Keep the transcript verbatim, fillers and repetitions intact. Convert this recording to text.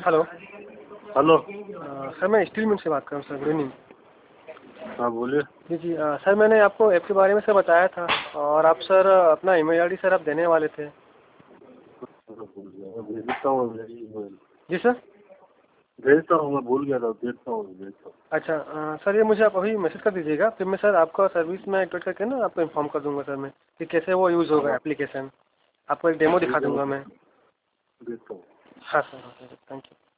Hello. Hello. Uh, sir मैं steel mill से बात कर रहा हूँ सर, गुड इवनिंग। हाँ बोलिए। जी जी अ, सर मैंने आपको ऐप के बारे में सर बताया था और आप सर अपना ईमेल आई डी सर आप देने वाले थे। भेजता हूँ email। जी सर। भेजता हूँ, मैं भूल गया था, भेजता हूँ भेजता हूँ। अच्छा अ, सर ये मुझे आप अभी मैसेज कर दीजिएगा, फिर मैं सर आपका सर्विस में एक्टिवेट करके ना आपको इन्फॉर्म कर दूंगा सर मैं कि कैसे वो यूज़ होगा हाँ एप्लीकेशन। आपको एक डेमो ठीक दिखा है, दूंगा मैं मैं। भेजता हूँ। हाँ sir, okay sir, thank you.